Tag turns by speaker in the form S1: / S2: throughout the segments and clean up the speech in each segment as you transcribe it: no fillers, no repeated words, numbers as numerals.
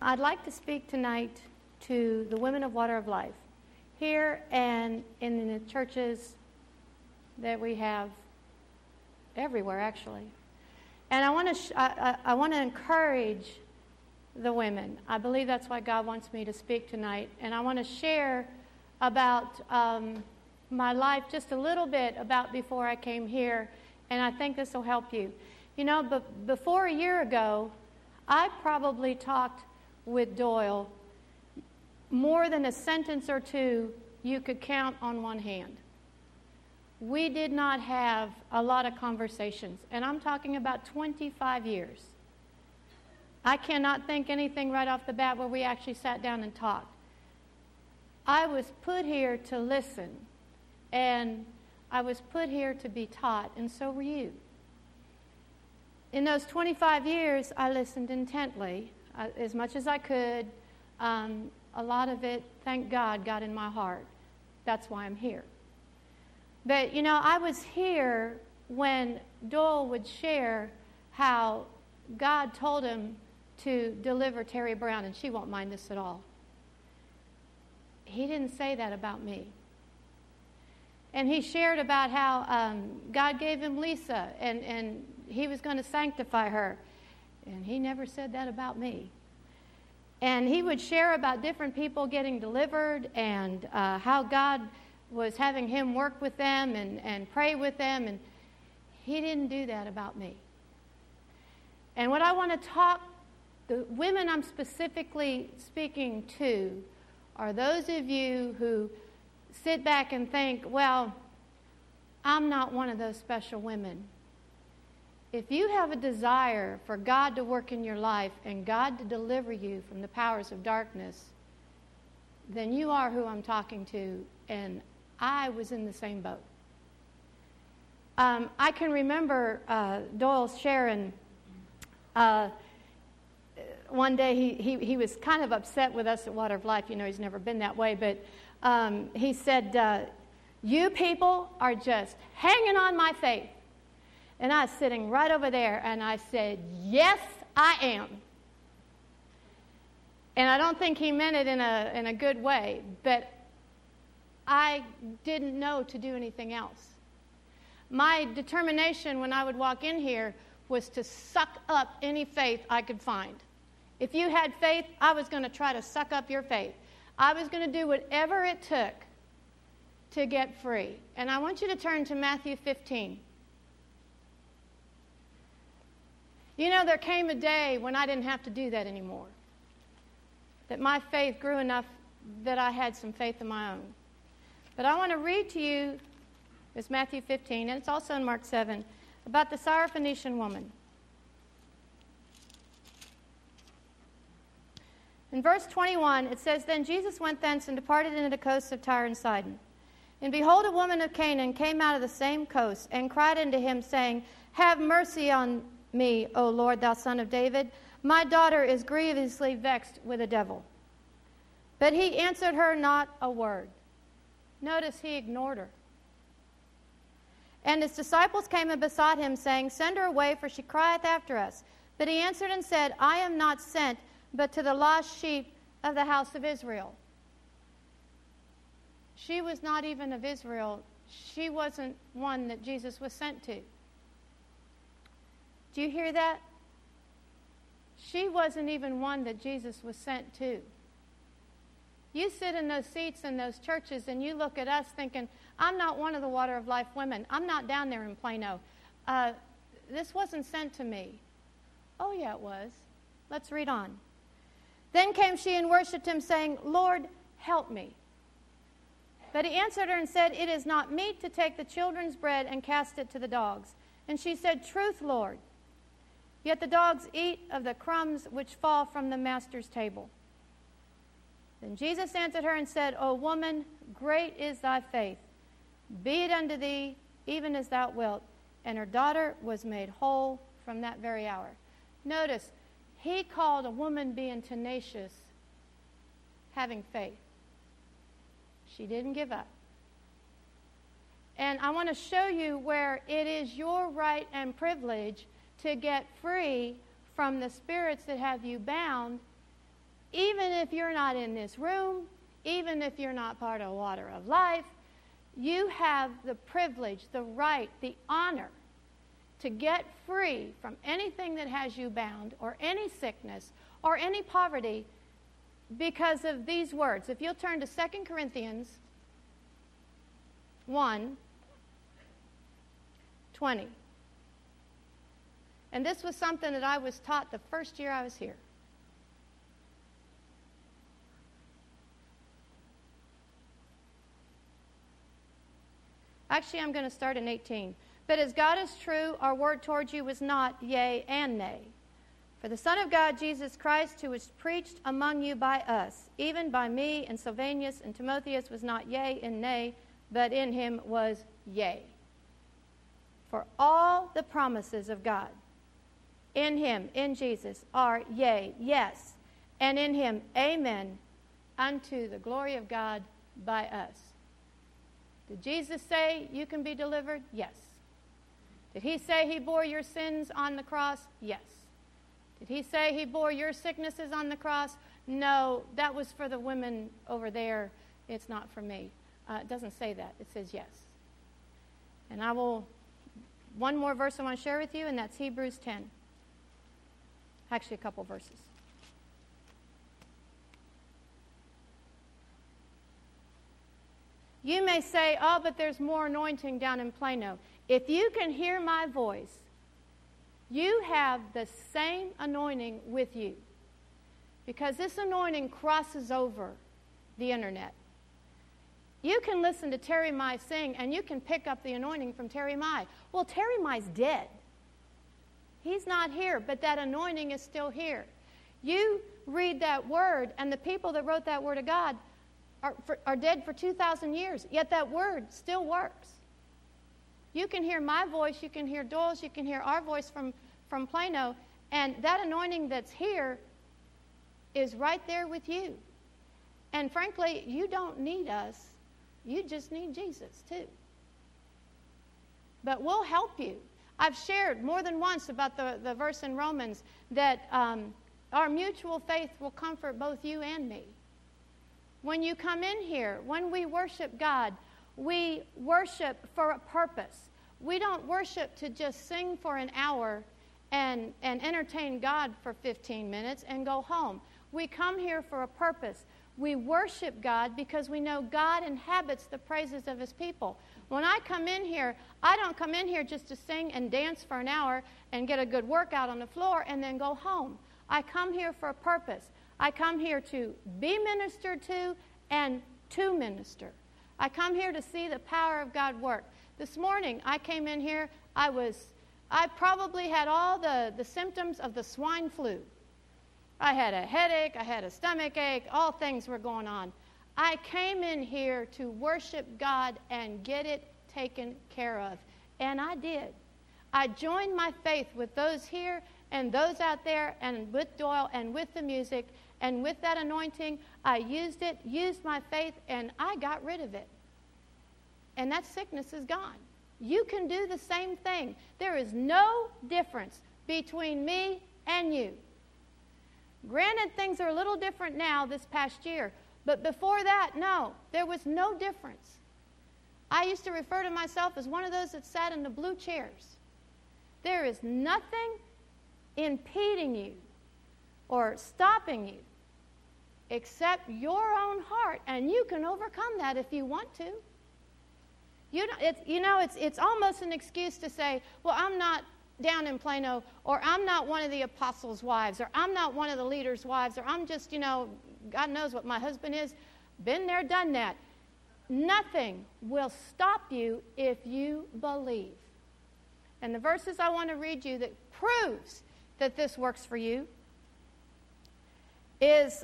S1: I'd like to speak tonight to the women of Water of Life here and in the churches that we have everywhere, actually. And I want to encourage the women. I believe that's why God wants me to speak tonight. And I want to share about my life just a little bit about before I came here, and I think this will help you. You know, before a year ago, I probably talked with Doyle more than a sentence or two you could count on one hand. We did not have a lot of conversations, and I'm talking about 25 years. I cannot think anything right off the bat where we actually sat down and talked. I was put here to listen, and I was put here to be taught, and so were you. In those 25 years, I listened intently, as much as I could. A lot of it, thank God, got in my heart. That's why I'm here. But, you know, I was here when Doyle would share how God told him to deliver Terry Brown, and she won't mind this at all. He didn't say that about me. And he shared about how God gave him Lisa, and he was going to sanctify her. And he never said that about me. And he would share about different people getting delivered and how God was having him work with them and pray with them. And he didn't do that about me. And what I want to talk, the women I'm specifically speaking to are those of you who sit back and think, well, I'm not one of those special women. If you have a desire for God to work in your life and God to deliver you from the powers of darkness, then you are who I'm talking to, and I was in the same boat. I can remember Doyle sharing one day he was kind of upset with us at Water of Life. You know, he's never been that way, but he said, you people are just hanging on my faith. And I was sitting right over there, and I said, yes, I am. And I don't think he meant it in a good way, but I didn't know to do anything else. My determination when I would walk in here was to suck up any faith I could find. If you had faith, I was going to try to suck up your faith. I was going to do whatever it took to get free. And I want you to turn to Matthew 15. You know, there came a day when I didn't have to do that anymore. That my faith grew enough that I had some faith of my own. But I want to read to you, it's Matthew 15, and it's also in Mark 7, about the Syrophoenician woman. In verse 21, it says, Then Jesus went thence and departed into the coasts of Tyre and Sidon. And behold, a woman of Canaan came out of the same coast, and cried unto him, saying, Have mercy on me, O Lord, thou son of David. My daughter is grievously vexed with a devil. But he answered her not a word. Notice he ignored her. And his disciples came and besought him, saying, Send her away, for she crieth after us. But he answered and said, I am not sent, but to the lost sheep of the house of Israel. She was not even of Israel. She wasn't one that Jesus was sent to. Do you hear that? She wasn't even one that Jesus was sent to. You sit in those seats in those churches and you look at us thinking, I'm not one of the Water of Life women. I'm not down there in Plano. This wasn't sent to me. Oh, yeah, it was. Let's read on. Then came she and worshipped him, saying, Lord, help me. But he answered her and said, It is not meet to take the children's bread and cast it to the dogs. And she said, Truth, Lord. Yet the dogs eat of the crumbs which fall from the master's table. Then Jesus answered her and said, O woman, great is thy faith. Be it unto thee, even as thou wilt. And her daughter was made whole from that very hour. Notice, he called a woman being tenacious, having faith. She didn't give up. And I want to show you where it is your right and privilege to get free from the spirits that have you bound even if you're not in this room, even if you're not part of Water of Life, you have the privilege, the right, the honor to get free from anything that has you bound, or any sickness, or any poverty, because of these words. If you'll turn to 2 Corinthians 1:20. And this was something that I was taught the first year I was here. Actually, I'm going to start in 18. But as God is true, our word towards you was not yea and nay. For the Son of God, Jesus Christ, who was preached among you by us, even by me and Silvanus and Timotheus, was not yea and nay, but in him was yea. For all the promises of God in him, in Jesus, are yea, yes, and in him, amen, unto the glory of God by us. Did Jesus say you can be delivered? Yes. Did he say he bore your sins on the cross? Yes. Did he say he bore your sicknesses on the cross? No, that was for the women over there. It's not for me. It doesn't say that. It says yes. And one more verse I want to share with you, and that's Hebrews 10. Actually, a couple verses. You may say, oh, but there's more anointing down in Plano. If you can hear my voice, you have the same anointing with you. Because this anointing crosses over the internet. You can listen to Terry Mai sing, and you can pick up the anointing from Terry Mai. Well, Terry Mai's dead. He's not here, but that anointing is still here. You read that word, and the people that wrote that word of God are dead for 2,000 years, yet that word still works. You can hear my voice, you can hear Doyle's, you can hear our voice from Plano, and that anointing that's here is right there with you. And frankly, you don't need us. You just need Jesus, too. But we'll help you. I've shared more than once about the verse in Romans that our mutual faith will comfort both you and me. When you come in here, when we worship God, we worship for a purpose. We don't worship to just sing for an hour and entertain God for 15 minutes and go home. We come here for a purpose. We worship God because we know God inhabits the praises of his people. When I come in here, I don't come in here just to sing and dance for an hour and get a good workout on the floor and then go home. I come here for a purpose. I come here to be ministered to and to minister. I come here to see the power of God work. This morning, I came in here, I probably had all the symptoms of the swine flu. I had a headache, I had a stomach ache, all things were going on. I came in here to worship God and get it taken care of. And I did. I joined my faith with those here and those out there, and with Doyle and with the music, and with that anointing, I used my faith, and I got rid of it. And that sickness is gone. You can do the same thing. There is no difference between me and you. Granted, things are a little different now this past year, but before that, no, there was no difference. I used to refer to myself as one of those that sat in the blue chairs. There is nothing impeding you or stopping you except your own heart, and you can overcome that if you want to. It's almost an excuse to say, well, I'm not down in Plano, or I'm not one of the apostles' wives, or I'm not one of the leaders' wives, or I'm just, God knows what my husband is. Been there, done that. Nothing will stop you if you believe. And the verses I want to read you that proves that this works for you is,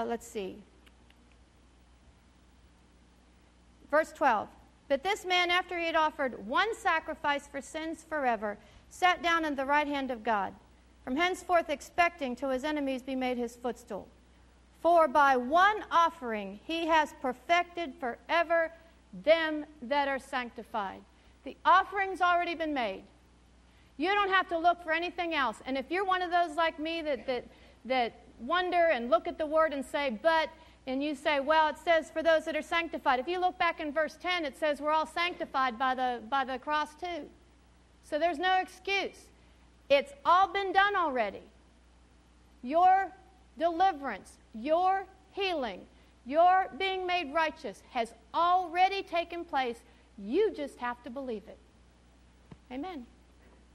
S1: verse 12. But this man, after he had offered one sacrifice for sins forever, sat down at the right hand of God, from henceforth expecting till his enemies be made his footstool. For by one offering he has perfected forever them that are sanctified. The offering's already been made. You don't have to look for anything else. And if you're one of those like me that wonder and look at the word and say, but, and you say, well, it says for those that are sanctified. If you look back in verse 10, it says we're all sanctified by the cross too. So there's no excuse. It's all been done already. Your deliverance, your healing, your being made righteous has already taken place. You just have to believe it. Amen.